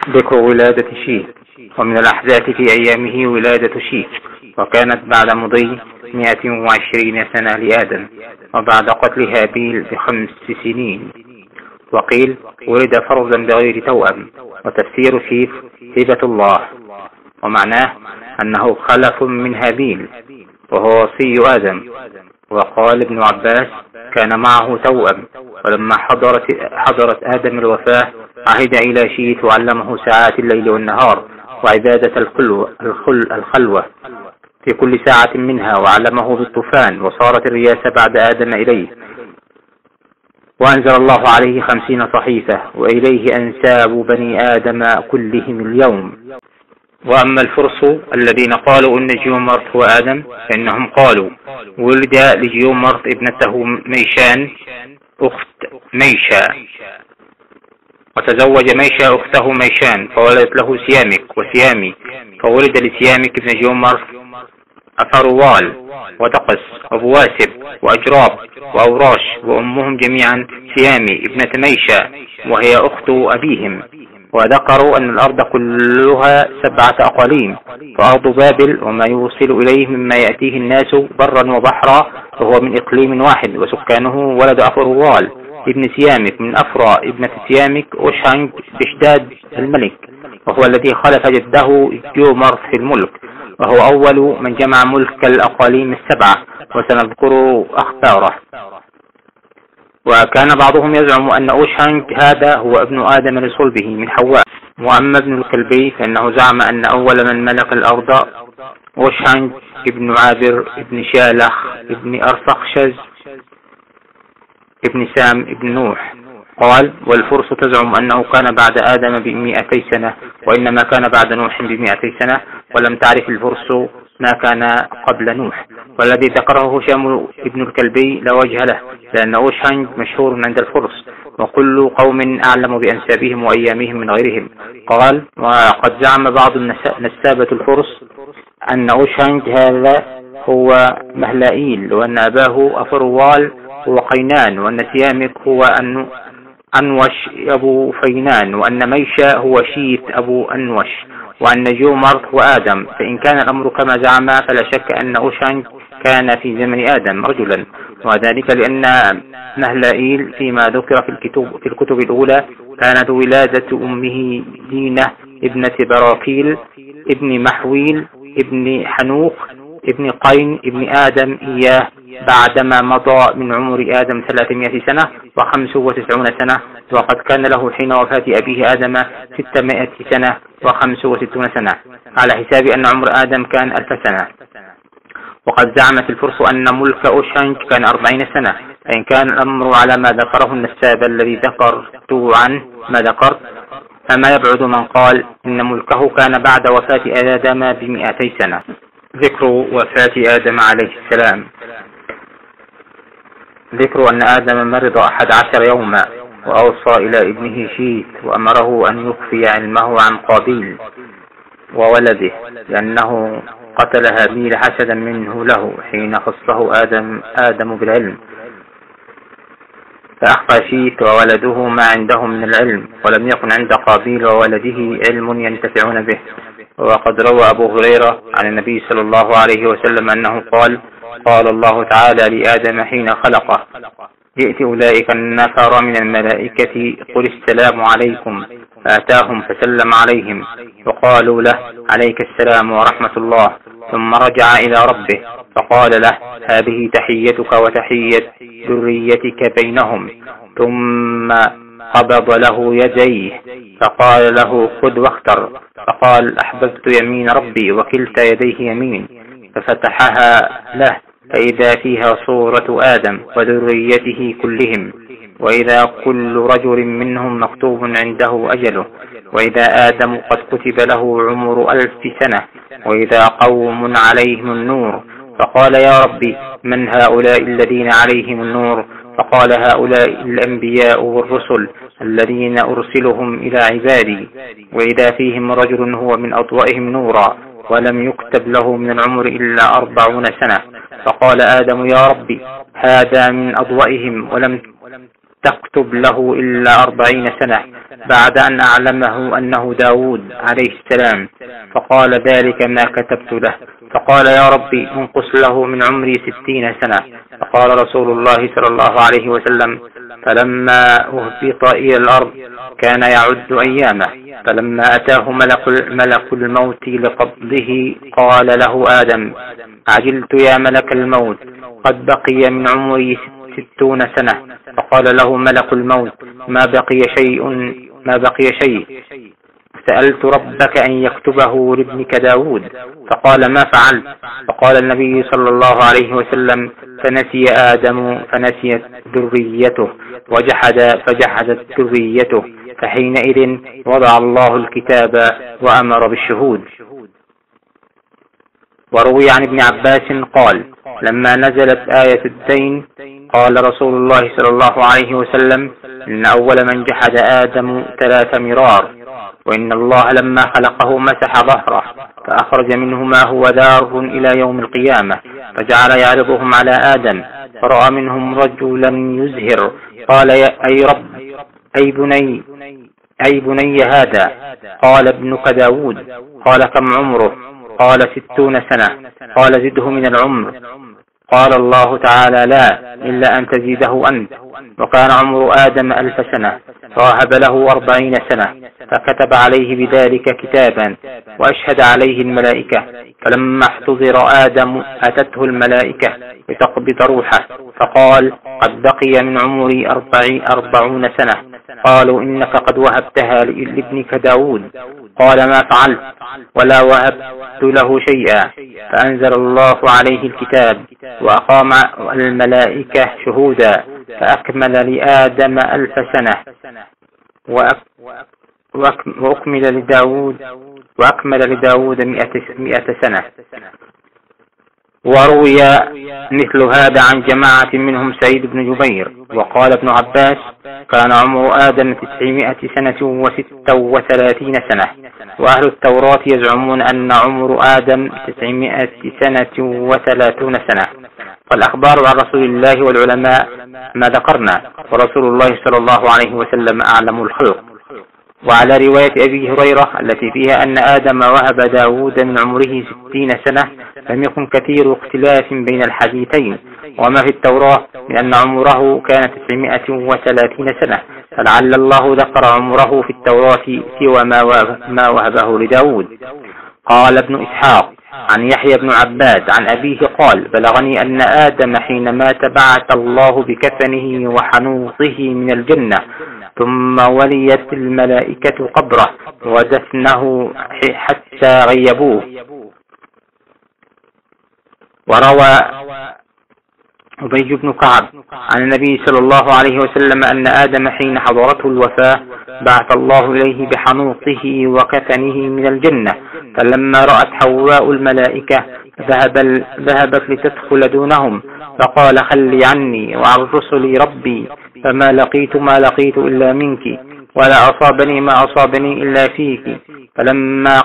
ذكر ولادة شيث. ومن الأحداث في أيامه ولادة شيث، وكانت بعد مضي 120 سنة لآدم، وبعد قتل هابيل ب5 سنين. وقيل ولد فرضا بغير توأم. وتفسير شيث هبة الله، ومعناه أنه خلف من هابيل وهو وصي آدم. وقال ابن عباس كان معه توأم، ولما حضرت آدم الوفاة عهد إلى شيث وعلمه ساعات الليل والنهار وعبادة الخلوة في كل ساعة منها، وعلمه بالطوفان، وصارت الرياسة بعد آدم إليه. وأنزل الله عليه 50 صحيفة، وإليه أنساب بني آدم كلهم اليوم. وأما الفرس الذين قالوا إن جيومرت هو آدم، فإنهم قالوا ولد لجيومرت ابنته ميشان أخت ميشا، وتزوج ميشا أخته ميشان، فولدت له سيامك وسيامي، فولد لسيامك ابن جيومرت أفروال ودقس وبواسب وأجراب وأوراش، وأمهم جميعا سيامي ابنة ميشا، وهي أخت أبيهم. وذكروا أن الأرض كلها 7 أقاليم، فأرض بابل وما يوصل إليه مما يأتيه الناس برا وبحرا، وهو من إقليم واحد، وسكانه ولد أفروال ابن سيامك من أفرا ابنة سيامك أشهنج بشداد الملك، وهو الذي خلف جده جيومرت في الملك، وهو أول من جمع ملك الأقاليم 7، وسنذكر أخباره. وكان بعضهم يزعم أن أشهنج هذا هو ابن آدم لصلبه من حواء. وأما ابن الكلبي فإنه زعم أن أول من ملك الأرض أشهنج ابن عابر ابن شالخ ابن أرفخشز ابن سام ابن نوح. قال: والفرس تزعم أنه كان بعد آدم ب200 سنة، وإنما كان بعد نوح ب200 سنة، ولم تعرف الفرس ما كان قبل نوح. والذي ذكره هشام ابن الكلبي لا وجه له، لأن أشهنج مشهور عند الفرس، وكل قوم أعلم بأنسابهم وأيامهم من غيرهم. قال: وقد زعم بعض نسابة الفرس أن أشهنج هذا هو مهلائيل، وأن أباه أفروال هو قينان، وأن سيامك هو أنوش أبو فينان، وأن ميشا هو شيث أبو أنوش، وأن جيومرت هو آدم. فإن كان الأمر كما زعم فلا شك أن أشهنج كان في زمن آدم رجلا، وذلك لأن مهلائيل فيما ذكر في الكتب الأولى كانت ولادة أمه دينة ابنة براكيل ابن محويل ابن حنوخ ابن قين ابن آدم إياه بعدما مضى من عمر آدم 300 سنة و95 سنة، وقد كان له حين وفاة أبيه آدم 600 سنة و65 سنة، على حساب أن عمر آدم كان 1000 سنة. وقد زعمت الفرس أن ملك أشهنج كان 40 سنة. فإن كان الأمر على ما ذكره النساب الذي ذكرت عنه ما ذكرت، فما يبعد من قال إن ملكه كان بعد وفاة آدم ب200 سنة. ذكر وفاة آدم عليه السلام. ذكر أن آدم مرض 11 يوما، وأوصى إلى ابنه شيث وأمره أن يخفي علمه عن قابيل وولده، لأنه قتل هابيل حسدا منه له حين خصه آدم بالعلم، فأخفى شيث وولده ما عنده من العلم، ولم يكن عند قابيل وولده علم ينتفعون به. وقد روى أبو هريرة عن النبي صلى الله عليه وسلم أنه قال: قال الله تعالى لآدم حين خلقه: ائت أولئك النفر من الملائكة قل السلام عليكم، فأتاهم فسلم عليهم، وقالوا له: عليك السلام ورحمة الله. ثم رجع إلى ربه فقال له: هذه تحيتك وتحية ذريتك بينهم. ثم قبض له يديه فقال له: خذ واختر. فقال: أحببت يمين ربي، وكلتا يديه يمين، ففتحها له فإذا فيها صورة آدم وذريته كلهم، وإذا كل رجل منهم مكتوب عنده أجله، وإذا آدم قد كتب له عمر 1000 سنة، وإذا قوم عليهم النور. فقال: يا ربي، من هؤلاء الذين عليهم النور؟ فقال: هؤلاء الأنبياء والرسل الذين أرسلهم إلى عبادي، وإذا فيهم رجل هو من أضوئهم نورا، ولم يكتب له من العمر إلا 40 سنة. فقال آدم: يا ربي، هذا من أضوئهم تكتب له إلا 40 سنة بعد أن أعلمه أنه داود عليه السلام، فقال ذلك ما كتبت له. فقال يا ربي انقص له من عمري 60 سنة. فقال رسول الله صلى الله عليه وسلم فلما أهبط إلى الأرض كان يعد أيامه، فلما أتاه ملك الموت لقبضه قال له آدم عجلت يا ملك الموت، قد بقي من عمري 60 سنة. فقال له ملك الموت ما بقي شيء، سألت ربك أن يكتبه لابنك داود. فقال ما فعلت؟ فقال النبي صلى الله عليه وسلم فنسي آدم فنسيت ذريته فجحدت ذريته، فحينئذ وضع الله الكتاب وأمر بالشهود. وروي عن ابن عباس قال لما نزلت آية الدين قال رسول الله صلى الله عليه وسلم إن أول من جحد آدم 3 مرار، وإن الله لما خلقه مسح ظهره فأخرج منه ما هو دار إلى يوم القيامة، فجعل يعرضهم على آدم، فرأى منهم رجلا يزهر، قال أي رب أي بني هذا؟ قال ابنك داود. قال كم عمره؟ قال 60 سنة. قال زده من العمر. قال الله تعالى لا إلا أن تزيده أنت. وكان عمر آدم 1000 سنة، فوهب له 40 سنة، فكتب عليه بذلك كتابا وأشهد عليه الملائكة. فلما احتضر آدم أتته الملائكة لتقبض روحه، فقال قد بقي من عمري 40 سنة. قالوا إنك قد وهبتها لابنك داود. قال ما فعلت؟ ولا وهبت له شيئا. فأنزل الله عليه الكتاب وأقام الملائكة شهودا، فأكمل لآدم 1000 سنة وأكمل لداود 100 سنة. وروي مثل هذا عن جماعة منهم سعيد بن جبير. وقال ابن عباس كان عمر آدم 900 سنة و36 سنة. وأهل التوراة يزعمون أن عمر آدم 900 سنة و30 سنة. فالأخبار عن رسول الله والعلماء ما ذكرنا، ورسول الله صلى الله عليه وسلم أعلم الخلق. وعلى رواية أبي هريرة التي فيها أن آدم وهب داود من عمره 60 سنة لم يكن كثير اختلاف بين الحديثين. وما في التوراة من أن عمره كان 930 سنة، فلعل الله ذكر عمره في التوراة سوى ما وهبه لداود. قال ابن إسحاق عن يحيى بن عباد عن أبيه قال بلغني أن آدم حين مات بعث الله بكفنه وحنوطه من الجنة، ثم وليت الملائكة قبره ودفنه حتى غيبوه. وروى أبي بن كعب عن النبي صلى الله عليه وسلم أن آدم حين حضرته الوفاة بعث الله إليه بحنوطه وكفنه من الجنة، فلما رأت حواء الملائكة ذهبت لتدخل دونهم، فقال خلي عني وعن رسل ربي، فما لقيت ما لقيت إلا منك، ولا أصابني ما أصابني إلا فيك. فلما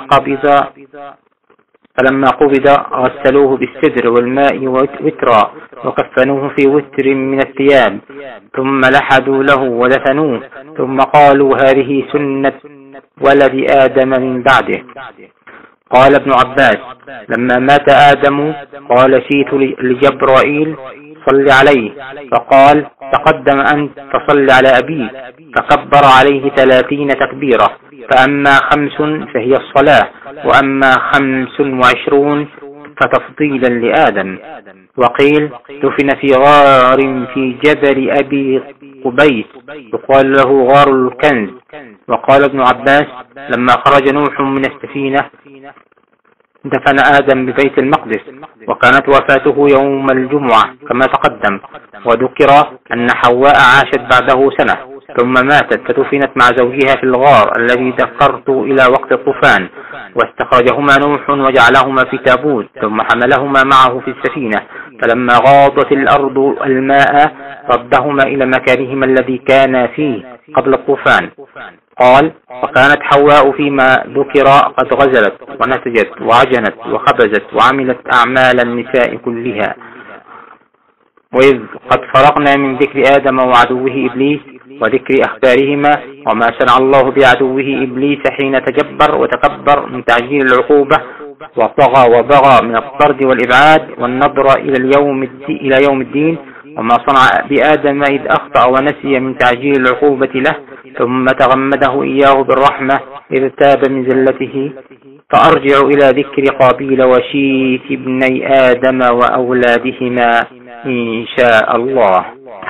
قبض غسلوه بالسدر والماء وترا، وكفنوه في وتر من الثياب، ثم لحدوا له ودفنوه، ثم قالوا هذه سنة ولد آدم من بعده. قال ابن عباس لما مات آدم قال شيت لجبرائيل صل عليه، فقال تقدم أن تصل على أبيه، فكبر عليه 30 تكبيرة، فأما 5 فهي الصلاة، وأما 25 فتفضيلا لآدم. وقيل دفن في غار في جبل أبي قبيس يقال له غار الكنز. وقال ابن عباس لما خرج نوح من السفينة دفن آدم ببيت المقدس، وكانت وفاته يوم الجمعة كما تقدم. وذكر أن حواء عاشت بعده سنة ثم ماتت، فدفنت مع زوجها في الغار الذي ذكرت إلى وقت الطوفان، واستخرجهما نوح وجعلهما في تابوت، ثم حملهما معه في السفينة، فلما غاضت الأرض الماء ردهما إلى مكانهما الذي كان فيه قبل الطوفان. قال وكانت حواء فيما ذكر قد غزلت ونسجت وعجنت وخبزت وعملت أعمال النساء كلها. وإذ قد فرغنا من ذكر آدم وعدوه إبليس وذكر أخبارهما وما صنع الله بعدوه إبليس حين تجبر وتكبر من تعجيل العقوبة وطغى وبغى من الطرد والإبعاد والنظر إلى يوم الدين، وما صنع بآدم إذ أخطأ ونسي من تعجيل العقوبة له ثم تغمده إياه بالرحمة إذ تاب من زلته. فأرجع إلى ذكر قابيل وشيث ابني آدم وأولادهما إن شاء الله.